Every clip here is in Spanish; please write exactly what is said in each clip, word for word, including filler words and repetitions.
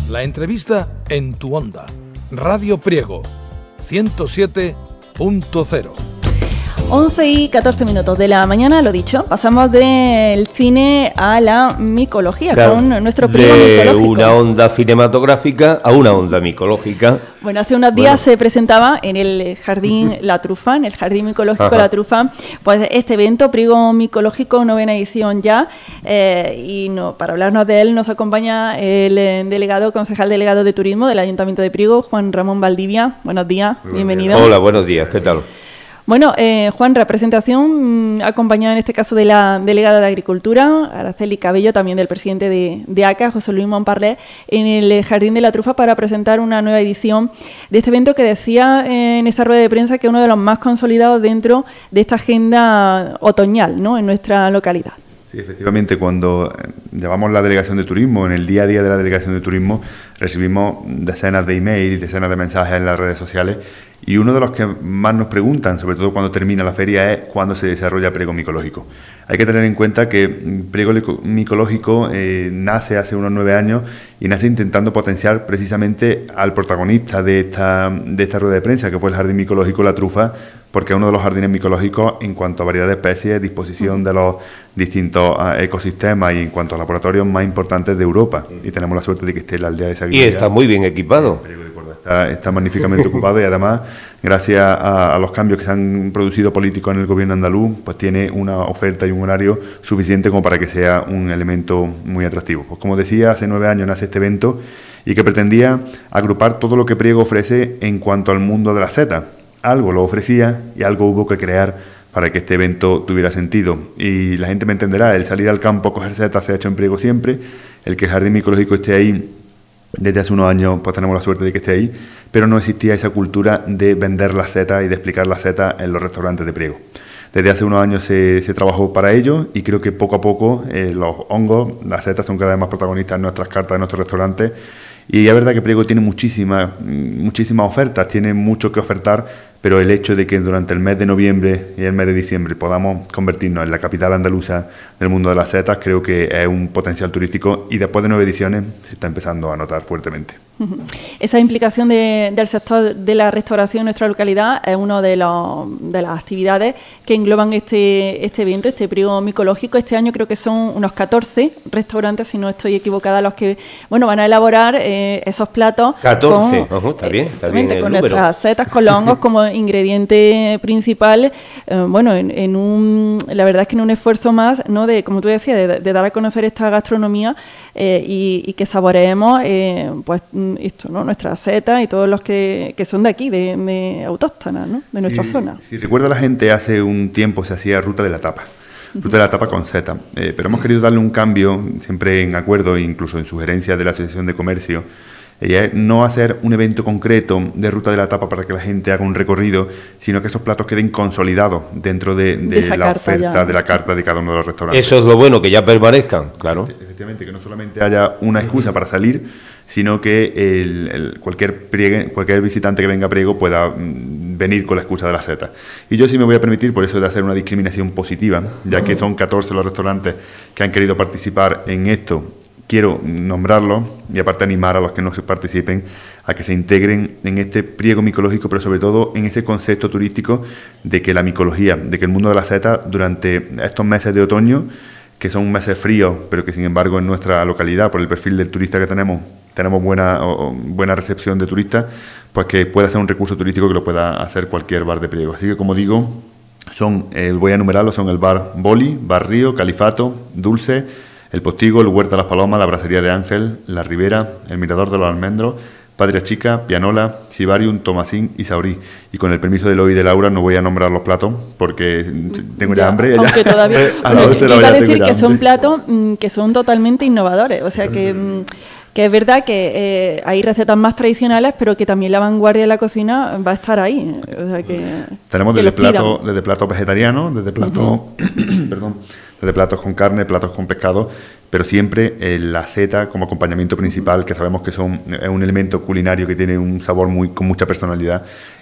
La entrevista en tu onda. Radio Priego, ciento siete punto cero. once y catorce minutos de la mañana, lo dicho, pasamos del cine a la micología, claro, con nuestro primo micológico. De una onda cinematográfica a una onda micológica. Bueno, hace unos días bueno. se presentaba en el Jardín La Trufa, en el Jardín Micológico Ajá. La Trufa, pues este evento, Priego Micológico, novena edición ya, eh, y no, para hablarnos de él nos acompaña el delegado, concejal delegado de Turismo del Ayuntamiento de Priego, Juan Ramón Valdivia. Buenos días, Muy bienvenido. Bien. Hola, buenos días, ¿qué tal? Bueno, eh, Juan, representación mmm, acompañada en este caso de la delegada de Agricultura, Araceli Cabello, también del presidente de, de A C A, José Luis Montparler, en el Jardín de la Trufa para presentar una nueva edición de este evento que decía eh, en esa rueda de prensa que es uno de los más consolidados dentro de esta agenda otoñal, ¿no?, en nuestra localidad. Sí, efectivamente, cuando llevamos la delegación de turismo, en el día a día de la delegación de turismo, recibimos decenas de emails, decenas de mensajes en las redes sociales, y uno de los que más nos preguntan, sobre todo cuando termina la feria, es cuándo se desarrolla Priego Micológico. Hay que tener en cuenta que Priego Micológico eh, nace hace unos nueve años y nace intentando potenciar precisamente al protagonista de esta, de esta rueda de prensa, que fue el Jardín Micológico La Trufa, porque es uno de los jardines micológicos en cuanto a variedad de especies, disposición de los distintos uh, ecosistemas y en cuanto a laboratorios más importantes de Europa. Y tenemos la suerte de que esté en la aldea de Saguilla. Y está muy bien equipado. Está, está magníficamente ocupado y además, gracias a, a los cambios que se han producido políticos en el gobierno andaluz, pues tiene una oferta y un horario suficiente como para que sea un elemento muy atractivo. Pues como decía, hace nueve años nace este evento y que pretendía agrupar todo lo que Priego ofrece en cuanto al mundo de la seta. Algo lo ofrecía y algo hubo que crear para que este evento tuviera sentido. Y la gente me entenderá, el salir al campo a coger setas se ha hecho en Priego siempre, el que el Jardín Micológico esté ahí desde hace unos años, pues tenemos la suerte de que esté ahí, pero no existía esa cultura de vender las setas y de explicar las setas en los restaurantes de Priego. Desde hace unos años se, se trabajó para ello y creo que poco a poco eh, los hongos, las setas son cada vez más protagonistas en nuestras cartas de nuestros restaurantes. Y es verdad que Priego tiene muchísimas, muchísimas ofertas, tiene mucho que ofertar, pero el hecho de que durante el mes de noviembre y el mes de diciembre podamos convertirnos en la capital andaluza del mundo de las setas, creo que es un potencial turístico y después de nueve ediciones se está empezando a notar fuertemente. Esa implicación de, del sector de la restauración en nuestra localidad es una de, de las actividades que engloban este, este evento, este Priego Micológico. Este año creo que son unos catorce restaurantes, si no estoy equivocada, los que bueno van a elaborar eh, esos platos. catorce, con, uh-huh, está bien, está bien el con número. Nuestras setas, con los hongos como ingrediente principal. Eh, bueno, en, en un, la verdad es que en un esfuerzo más, ¿no?, de, como tú decías, de, de dar a conocer esta gastronomía eh, y, y que saboreemos eh, pues esto, ¿no?, nuestras setas y todos los que, que son de aquí, de, de autóctonas, ¿no?, de nuestra sí, zona. Si recuerda la gente, hace un tiempo se hacía ruta de la tapa, ruta uh-huh. de la tapa con seta, eh, pero hemos querido darle un cambio, siempre en acuerdo, incluso en sugerencias de la Asociación de Comercio, y es no hacer un evento concreto de ruta de la tapa para que la gente haga un recorrido, sino que esos platos queden consolidados dentro de, de, de la oferta ya. de la carta de cada uno de los restaurantes. Eso es lo bueno, que ya permanezcan, claro. Efectivamente, que no solamente haya una excusa para salir, sino que el, el, cualquier, priegue, cualquier visitante que venga a Priego pueda mm, venir con la excusa de la seta. Y yo sí me voy a permitir, por eso, de hacer una discriminación positiva, ya que son catorce los restaurantes que han querido participar en esto. Quiero nombrarlos y aparte animar a los que no participen a que se integren en este Priego Micológico, pero sobre todo en ese concepto turístico de que la micología, de que el mundo de la seta durante estos meses de otoño, que son meses fríos, pero que sin embargo en nuestra localidad, por el perfil del turista que tenemos, tenemos buena, o, buena recepción de turistas, pues que pueda ser un recurso turístico que lo pueda hacer cualquier bar de Priego. Así que, como digo, son, eh, voy a enumerarlos, son el bar Boli, Bar Río, Califato, Dulce, el Postigo, el Huerta de las Palomas, la Bracería de Ángel, la Ribera, el Mirador de los Almendros, Patria Chica, Pianola, Sibarium, Tomasín y Saurí. Y con el permiso de Eloy y de Laura no voy a nombrar los platos porque tengo ya, ya hambre. Aunque ya, todavía... a la hora iba a decir que son platos mm, que son totalmente innovadores, o sea que... Mm, que es verdad que eh, hay recetas más tradicionales, pero que también la vanguardia de la cocina va a estar ahí. O sea que, tenemos que desde platos desde platos vegetarianos, desde platos, uh-huh. perdón, desde platos con carne, platos con pescado, pero siempre eh, la seta como acompañamiento principal, que sabemos que son es un elemento culinario que tiene un sabor muy con mucha personalidad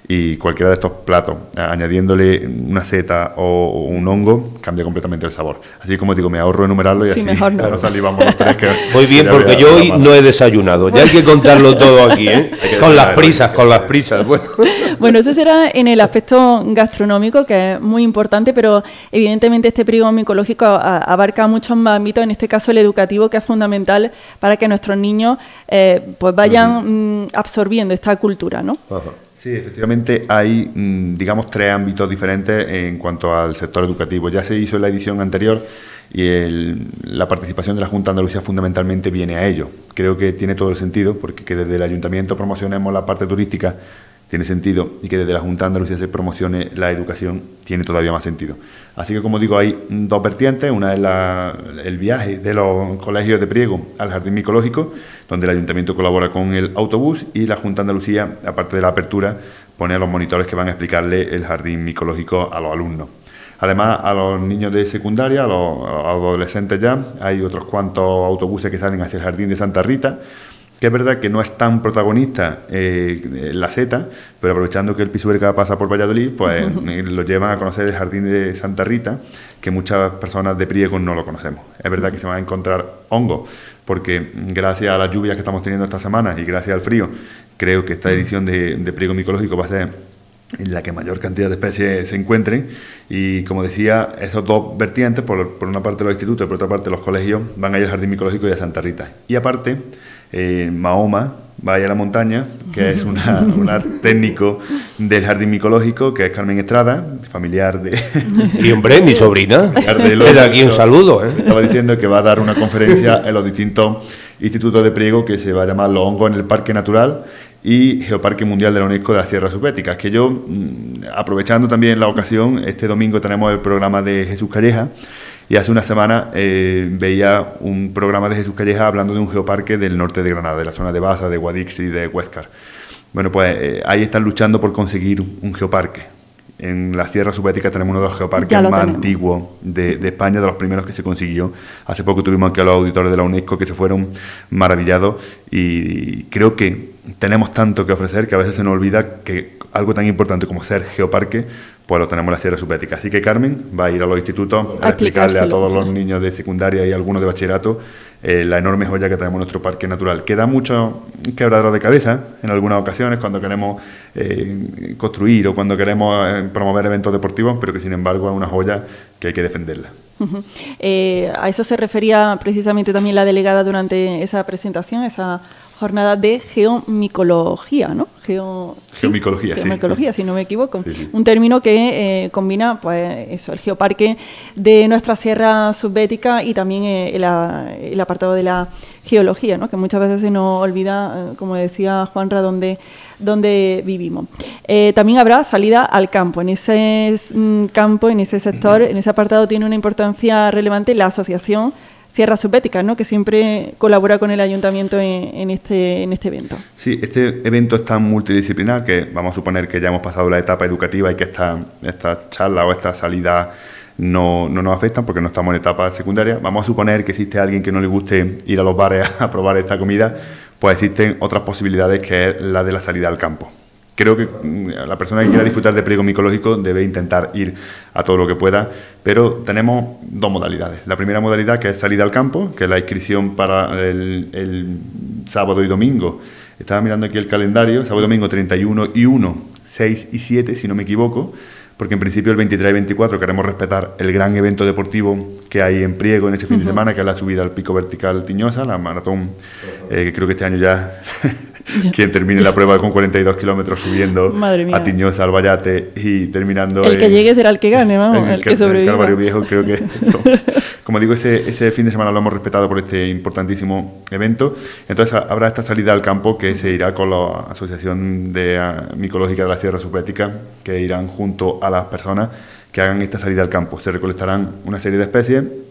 y cualquiera de estos platos, añadiéndole una seta o un hongo, cambia completamente el sabor. Así como digo, me ahorro enumerarlo y sí, así mejor no. nos salivamos los tres. Que muy bien, porque yo hoy no he desayunado, ya hay que contarlo todo aquí, ¿eh? Con las prisas, con las prisas. Bueno. Bueno, eso será en el aspecto gastronómico, que es muy importante, pero evidentemente este priego micológico a, abarca muchos más ámbitos, en este caso el educativo, que es fundamental para que nuestros niños eh, pues vayan uh-huh. mm, absorbiendo esta cultura, ¿no? Ajá. Sí, efectivamente hay, digamos, tres ámbitos diferentes en cuanto al sector educativo. Ya se hizo en la edición anterior y el, la participación de la Junta de Andalucía fundamentalmente viene a ello. Creo que tiene todo el sentido, porque que desde el Ayuntamiento promocionemos la parte turística tiene sentido, y que desde la Junta de Andalucía se promocione la educación tiene todavía más sentido. Así que, como digo, hay dos vertientes. Una es la, el viaje de los colegios de Priego al Jardín Micológico, donde el Ayuntamiento colabora con el autobús, y la Junta de Andalucía, aparte de la apertura, pone a los monitores que van a explicarle el Jardín Micológico a los alumnos. Además, a los niños de secundaria, a los, a los adolescentes ya, hay otros cuantos autobuses que salen hacia el Jardín de Santa Rita, que es verdad que no es tan protagonista eh, la seta, pero aprovechando que el Pisuerga pasa por Valladolid, pues eh, lo llevan a conocer el Jardín de Santa Rita, que muchas personas de Priego no lo conocemos. Es verdad que se van a encontrar hongos, porque gracias a las lluvias que estamos teniendo estas semanas y gracias al frío, creo que esta edición de, de Priego Micológico va a ser en la que mayor cantidad de especies se encuentren, y como decía, esos dos vertientes, por, por una parte los institutos y por otra parte los colegios, van a ir al Jardín Micológico y a Santa Rita. Y aparte, eh, Mahoma va a ir a la montaña, que es una, una técnico del Jardín Micológico, que es Carmen Estrada, familiar de... Y hombre, mi sobrina, desde aquí un saludo. ¿eh? Estaba diciendo que va a dar una conferencia en los distintos institutos de Priego, que se va a llamar Los hongos en el Parque Natural y Geoparque Mundial de la UNESCO de las Sierras Subéticas, que yo, aprovechando también la ocasión, este domingo tenemos el programa de Jesús Calleja, y hace una semana eh, veía un programa de Jesús Calleja hablando de un geoparque del norte de Granada, de la zona de Baza, de Guadix y de Huéscar. Bueno, pues eh, ahí están luchando por conseguir un geoparque. En la Sierra Subética tenemos uno de los geoparques más tenemos. antiguos de, de España, de los primeros que se consiguió. Hace poco tuvimos aquí a los auditores de la UNESCO que se fueron maravillados, y creo que tenemos tanto que ofrecer que a veces se nos olvida que algo tan importante como ser geoparque, pues lo tenemos en la Sierra Subética. Así que Carmen va a ir a los institutos a explicarle a todos los niños de secundaria y algunos de bachillerato eh, la enorme joya que tenemos en nuestro parque natural, que da mucho quebradero de cabeza en algunas ocasiones cuando queremos eh, construir o cuando queremos eh, promover eventos deportivos, pero que sin embargo es una joya que hay que defenderla. Uh-huh. Eh, a eso se refería precisamente también la delegada durante esa presentación, esa jornada de geomicología, ¿no? Geo... Geomicología, sí. Geomicología, sí. si no me equivoco. Sí, sí. Un término que eh, combina, pues, eso, el geoparque de nuestra sierra subbética y también eh, el, el apartado de la geología, ¿no? Que muchas veces se nos olvida, eh, como decía Juanra, dónde, dónde vivimos. Eh, también habrá salida al campo. En ese mm, campo, en ese sector, en ese apartado tiene una importancia relevante la asociación Sierras Subbéticas, ¿no? Que siempre colabora con el Ayuntamiento en, en, este, en este evento. Sí, este evento es tan multidisciplinar que vamos a suponer que ya hemos pasado la etapa educativa y que esta, esta charla o esta salida no, no nos afectan porque no estamos en etapa secundaria. Vamos a suponer que existe alguien que no le guste ir a los bares a probar esta comida, pues existen otras posibilidades, que es la de la salida al campo. Creo que la persona que quiera disfrutar de priego micológico debe intentar ir a todo lo que pueda, pero tenemos dos modalidades. La primera modalidad, que es salida al campo, que es la inscripción para el, el sábado y domingo. Estaba mirando aquí el calendario, sábado y domingo treinta y uno y uno, seis y siete, si no me equivoco, porque en principio el veintitrés y veinticuatro queremos respetar el gran evento deportivo que hay en Priego en este fin uh-huh. de semana, que es la subida al Pico Vertical Tiñosa, la maratón, eh, que creo que este año ya... quien termine la prueba con cuarenta y dos kilómetros subiendo a Tiñosa, al Vallate y terminando... El que en, llegue será el que gane, vamos, el, el que sobreviva. El Calvario Viejo, creo que... Eso, como digo, ese, ese fin de semana lo hemos respetado por este importantísimo evento. Entonces habrá esta salida al campo que se irá con la Asociación de uh, Micológica de la Sierra Subbética, que irán junto a las personas que hagan esta salida al campo. Se recolectarán una serie de especies,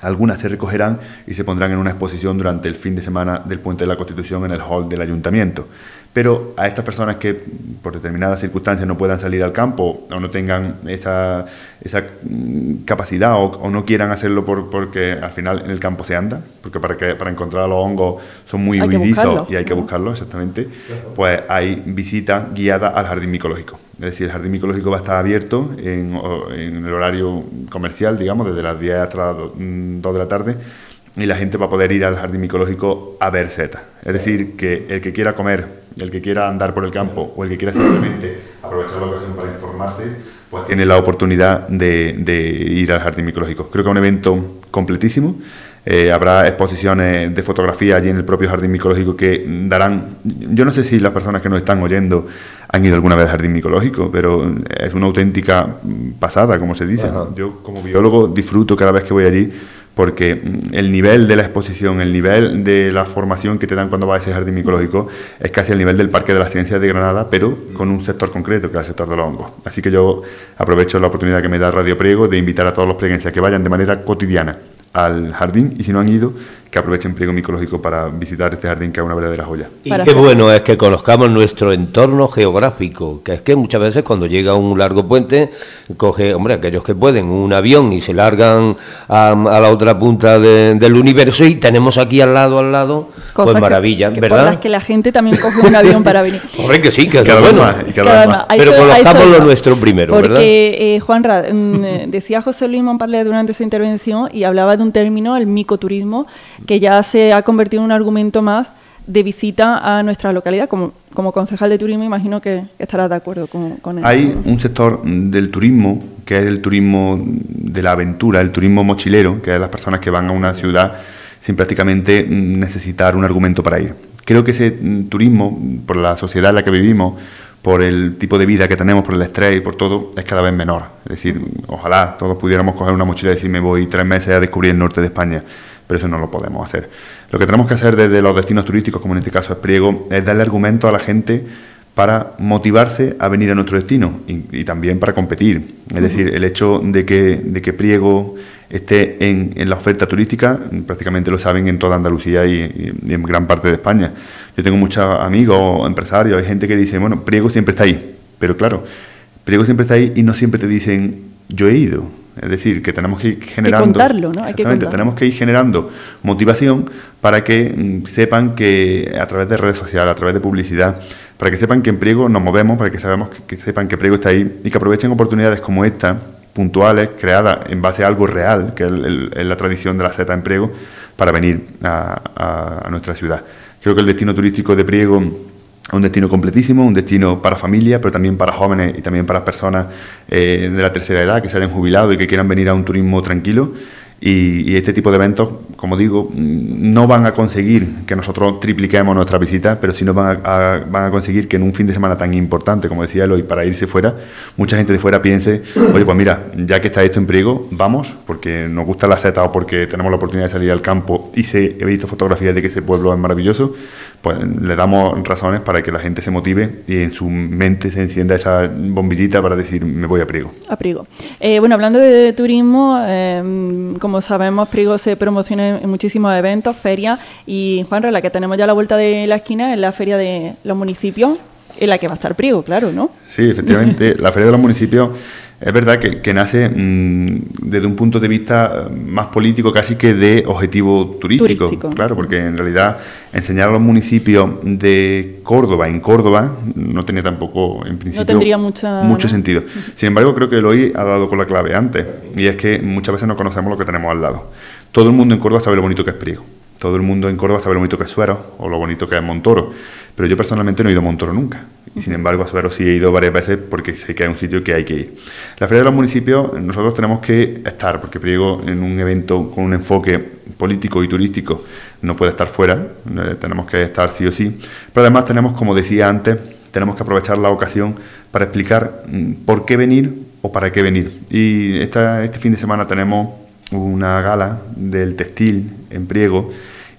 Algunas se recogerán y se pondrán en una exposición durante el fin de semana del Puente de la Constitución en el hall del Ayuntamiento. Pero a estas personas que por determinadas circunstancias no puedan salir al campo o no tengan esa, esa capacidad o, o no quieran hacerlo por, porque al final en el campo se anda, porque para, que, para encontrar los hongos son muy huidizos y hay que buscarlos, exactamente, pues hay visita guiada al jardín micológico. Es decir, el jardín micológico va a estar abierto en, en el horario comercial, digamos, desde las diez hasta las dos de la tarde, y la gente va a poder ir al jardín micológico a ver setas. Es decir, que el que quiera comer, el que quiera andar por el campo o el que quiera simplemente aprovechar la ocasión para informarse, pues tiene la oportunidad de, de ir al jardín micológico. Creo que es un evento completísimo. Eh, habrá exposiciones de fotografía allí en el propio jardín micológico que darán... Yo no sé si las personas que nos están oyendo han ido alguna vez al jardín micológico, pero es una auténtica pasada, como se dice. Ajá. Yo, como biólogo, disfruto cada vez que voy allí, porque el nivel de la exposición, el nivel de la formación que te dan cuando vas a ese jardín micológico es casi el nivel del Parque de las Ciencias de Granada, pero con un sector concreto, que es el sector de los hongos. Así que yo aprovecho la oportunidad que me da Radio Priego de invitar a todos los preguenses a que vayan de manera cotidiana al jardín, y si no han ido, que aprovechen Priego Micológico para visitar este jardín, que es una verdadera joya. Y qué bueno es que conozcamos nuestro entorno geográfico, que es que muchas veces cuando llega un largo puente, coge, hombre, aquellos que pueden, un avión y se largan a, a la otra punta de, del universo, y tenemos aquí al lado, al lado, Cosa pues maravilla, que, que ¿verdad? Por las que la gente también coge un avión para venir. Hombre, que sí, que cada es bueno. Más, y cada cada más. Pero eso, conozcamos lo no. nuestro primero, Porque, ¿verdad? Porque, eh, Juanra, mm, decía José Luis Monparler durante su intervención y hablaba de un término, el micoturismo, que ya se ha convertido en un argumento más de visita a nuestra localidad. Como, como concejal de turismo, imagino que estarás de acuerdo con, con eso. Hay un sector del turismo, que es el turismo de la aventura, el turismo mochilero, que es las personas que van a una ciudad sin prácticamente necesitar un argumento para ir. Creo que ese turismo, por la sociedad en la que vivimos, por el tipo de vida que tenemos, por el estrés y por todo, es cada vez menor. Es decir, ojalá todos pudiéramos coger una mochila y decir, me voy tres meses a descubrir el norte de España, pero eso no lo podemos hacer. Lo que tenemos que hacer desde los destinos turísticos, como en este caso es Priego, es darle argumento a la gente para motivarse a venir a nuestro destino y, y también para competir. Es decir, el hecho de que, de que Priego esté en, en la oferta turística, prácticamente lo saben en toda Andalucía y, y, y en gran parte de España. Yo tengo muchos amigos, empresarios, hay gente que dice, bueno, Priego siempre está ahí, pero claro, Priego siempre está ahí y no siempre te dicen, yo he ido. Es decir, que tenemos que ir generando... Hay que contarlo, ¿no? Hay que contarlo. Tenemos que ir generando motivación para que mm, sepan que a través de redes sociales, a través de publicidad, para que sepan que en Priego nos movemos, para que sabemos que, que sepan que Priego está ahí y que aprovechen oportunidades como esta, puntuales, creadas en base a algo real, que es el, el, la tradición de la seta en Priego, para venir a, a, a nuestra ciudad. Creo que el destino turístico de Priego es un destino completísimo, un destino para familias, pero también para jóvenes y también para personas eh, de la tercera edad que se hayan jubilado y que quieran venir a un turismo tranquilo. Y, y este tipo de eventos, como digo, no van a conseguir que nosotros tripliquemos nuestras visitas, pero sí nos van a, a, van a conseguir que en un fin de semana tan importante, como decía Eloy, para irse fuera, mucha gente de fuera piense, oye, pues mira, ya que está esto en Priego, vamos, porque nos gusta la seta o porque tenemos la oportunidad de salir al campo y se, he visto fotografías de que ese pueblo es maravilloso, pues le damos razones para que la gente se motive y en su mente se encienda esa bombillita para decir, me voy a Priego. A Priego. Eh, bueno, hablando de turismo, eh, como sabemos, Priego se promociona en muchísimos eventos, ferias, y Juanra, la que tenemos ya a la vuelta de la esquina es la Feria de los Municipios, en la que va a estar Priego, claro, ¿no? Sí, efectivamente, la Feria de los Municipios es verdad que, que nace mmm, desde un punto de vista más político casi que de objetivo turístico, turístico. Claro, porque en realidad enseñar a los municipios de Córdoba en Córdoba no tenía tampoco en principio no tendría mucha, mucho ¿no? sentido. Sin embargo, creo que Eloy ha dado con la clave antes, y es que muchas veces no conocemos lo que tenemos al lado. Todo el mundo en Córdoba sabe lo bonito que es Priego. Todo el mundo en Córdoba sabe lo bonito que es Suero o lo bonito que es Montoro, pero yo personalmente no he ido a Montoro nunca. Y sin embargo a Suero sí he ido varias veces porque sé que hay un sitio que hay que ir. La Feria de los Municipios, nosotros tenemos que estar, porque Priego en un evento con un enfoque político y turístico no puede estar fuera, eh, tenemos que estar sí o sí, pero además tenemos, como decía antes, tenemos que aprovechar la ocasión para explicar mm, por qué venir o para qué venir. Y esta, este fin de semana tenemos una gala del textil en Priego,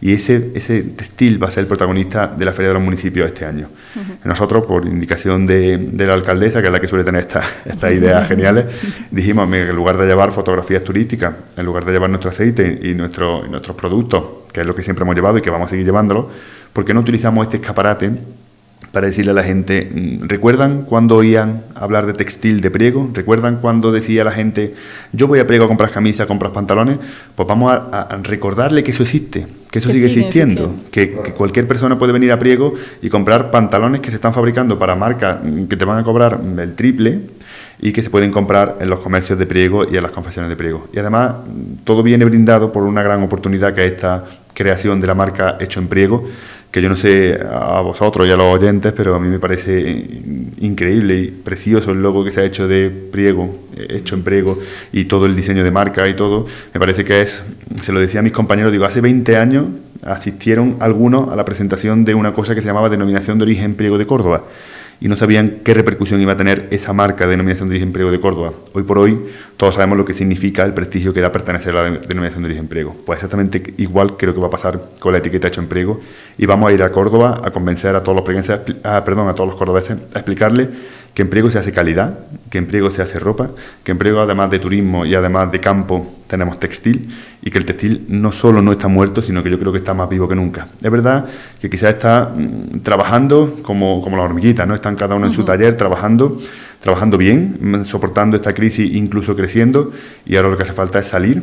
y ese, ese textil va a ser el protagonista de la Feria de los Municipios este año. Uh-huh. Nosotros, por indicación de, de la alcaldesa, que es la que suele tener estas esta ideas geniales, dijimos, mira, en lugar de llevar fotografías turísticas, en lugar de llevar nuestro aceite y, nuestro, y nuestros productos, que es lo que siempre hemos llevado y que vamos a seguir llevándolo, ¿por qué no utilizamos este escaparate para decirle a la gente, ¿recuerdan cuando oían hablar de textil de Priego? ¿Recuerdan cuando decía la gente, yo voy a Priego a comprar camisas, a comprar pantalones? Pues vamos a, a recordarle que eso existe, que eso que sigue existiendo, que, que cualquier persona puede venir a Priego y comprar pantalones que se están fabricando para marcas que te van a cobrar el triple y que se pueden comprar en los comercios de Priego y en las confecciones de Priego. Y además, todo viene brindado por una gran oportunidad que es esta creación de la marca Hecho en Priego, que yo no sé a vosotros y a los oyentes, pero a mí me parece increíble y precioso el logo que se ha hecho de Priego, Hecho en Priego, y todo el diseño de marca y todo. Me parece que es, se lo decía a mis compañeros, digo, hace veinte años asistieron algunos a la presentación de una cosa que se llamaba Denominación de Origen Priego de Córdoba, y no sabían qué repercusión iba a tener esa marca de Denominación de Origen Priego de Córdoba. Hoy por hoy todos sabemos lo que significa el prestigio que da pertenecer a la Denominación de Origen Priego. Pues exactamente igual creo que va a pasar con la etiqueta Hecho en Priego, y vamos a ir a Córdoba a convencer a todos los prieguenses, a, perdón, a todos los cordobeses, a explicarles que en Priego se hace calidad, que en Priego se hace ropa, que en Priego además de turismo y además de campo tenemos textil, y que el textil no solo no está muerto, sino que yo creo que está más vivo que nunca. Es verdad que quizás está mmm, trabajando como, como las hormiguitas, ¿no? Están cada uno en uh-huh. su taller trabajando, trabajando bien, soportando esta crisis, incluso creciendo, y ahora lo que hace falta es salir,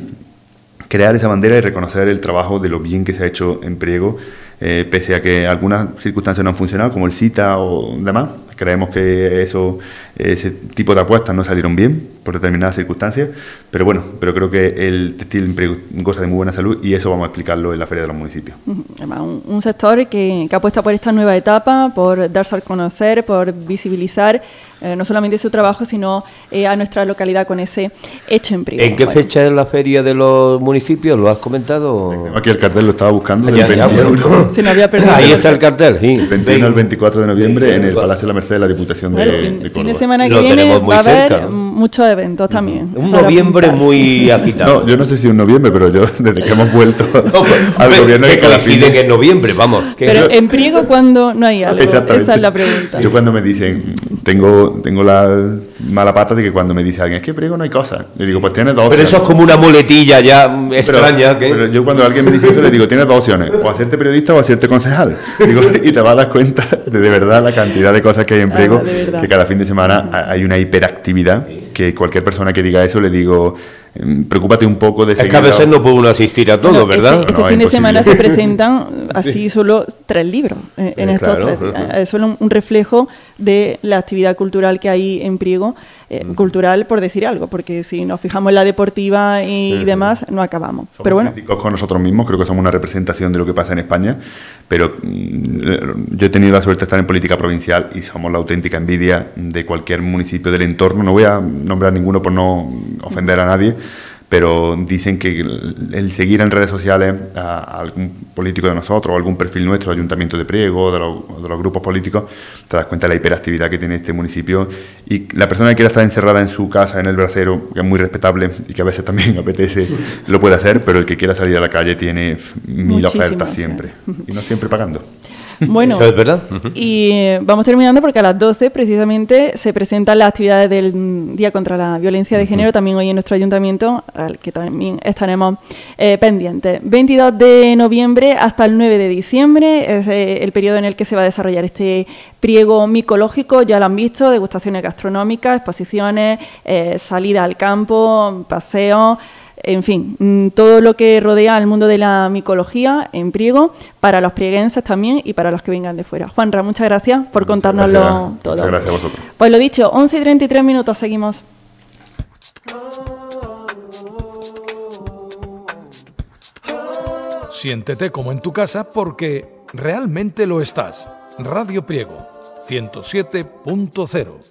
crear esa bandera y reconocer el trabajo de lo bien que se ha hecho en Priego, eh, pese a que algunas circunstancias no han funcionado, como el SITA o demás. Creemos que eso, ese tipo de apuestas no salieron bien por determinadas circunstancias, pero bueno, pero creo que el textil en Priego goza de muy buena salud, y eso vamos a explicarlo en la Feria de los Municipios. Además, un, un sector que, que apuesta por esta nueva etapa, por darse a conocer, por visibilizar eh, no solamente su trabajo, sino eh, a nuestra localidad con ese Hecho en Priego. ¿En qué bueno. fecha es la Feria de los Municipios? ¿Lo has comentado? Aquí el cartel lo estaba buscando. Ya, del ya, veintiuno. Se me había perdido. Ahí está el cartel, sí. El veintiuno al veinticuatro de noviembre sí, en el Palacio de la Merced de la Diputación bueno, de, fin, de Córdoba. Fin de semana que Lo viene va a haber cerca, ¿no? muchos eventos también. Un noviembre apuntar. Muy agitado. No, yo no sé si en noviembre, pero yo desde que hemos vuelto no, pues, al gobierno que coincide que en noviembre, vamos. Que pero yo... en Priego, ¿cuándo no hay algo? Esa es la pregunta. Yo cuando me dicen, tengo, tengo la mala pata de que cuando me dice alguien, es que Priego no hay cosas, le digo, pues tienes dos pero opciones. Pero eso es como una muletilla ya extraña. Pero, ¿qué? pero yo cuando alguien me dice eso le digo, tienes dos opciones, o hacerte periodista o hacerte concejal. Digo, y te vas a dar cuenta de, de verdad la cantidad de cosas que hay en Priego, ah, que cada fin de semana hay una hiperactividad, que cualquier persona que diga eso le digo, preocúpate un poco de seguir. Es que a veces no puede uno asistir a todo, bueno, ¿verdad? Este, este no, fin de imposible. semana se presentan así sí. solo tres libros en, en sí, estos claro, tres. uh-huh. Es solo un, un reflejo de la actividad cultural que hay en Priego, eh, uh-huh. cultural por decir algo, porque si nos fijamos en la deportiva y uh-huh. demás, no acabamos. Somos pero bueno. críticos con nosotros mismos, creo que somos una representación de lo que pasa en España, pero mm, yo he tenido la suerte de estar en política provincial y somos la auténtica envidia de cualquier municipio del entorno. No voy a nombrar ninguno por no ofender a nadie, pero dicen que el, el seguir en redes sociales a, a algún político de nosotros o algún perfil nuestro, Ayuntamiento de Priego, de los, de los grupos políticos, te das cuenta de la hiperactividad que tiene este municipio, y la persona que quiera estar encerrada en su casa, en el brasero, que es muy respetable y que a veces también apetece, lo puede hacer, pero el que quiera salir a la calle tiene mil Muchísimas ofertas siempre, y no siempre pagando. Bueno, ¿eso es verdad? Y vamos terminando porque a las doce precisamente se presentan las actividades del Día contra la Violencia de Género, uh-huh. también hoy en nuestro ayuntamiento, al que también estaremos eh, pendientes. veintidós de noviembre hasta el nueve de diciembre es eh, el periodo en el que se va a desarrollar este Priego micológico. Ya lo han visto, degustaciones gastronómicas, exposiciones, eh, salida al campo, paseos. En fin, todo lo que rodea al mundo de la micología en Priego, para los prieguenses también y para los que vengan de fuera. Juanra, muchas gracias por contárnoslo todo. Muchas gracias a vosotros. Pues lo dicho, once y treinta y tres minutos, seguimos. Siéntete como en tu casa porque realmente lo estás. Radio Priego, ciento siete punto cero.